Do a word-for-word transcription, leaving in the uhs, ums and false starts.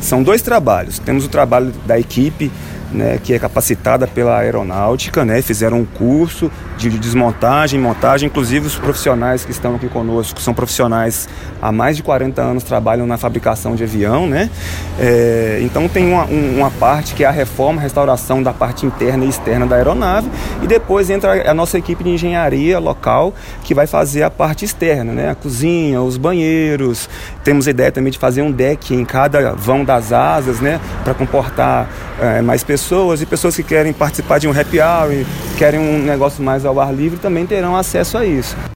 São dois trabalhos. Temos o trabalho da equipe, né, que é capacitada pela aeronáutica, né, fizeram um curso de desmontagem, montagem, inclusive os profissionais que estão aqui conosco são profissionais há mais de quarenta anos, trabalham na fabricação de avião, né? É, então tem uma, uma parte que é a reforma, restauração da parte interna e externa da aeronave, e depois entra a nossa equipe de engenharia local, que vai fazer a parte externa, né? A cozinha, os banheiros. Temos a ideia também de fazer um deck em cada vão das asas, né, para comportar é, mais pessoas, e pessoas que querem participar de um happy hour, querem um negócio mais ao ar livre, também terão acesso a isso.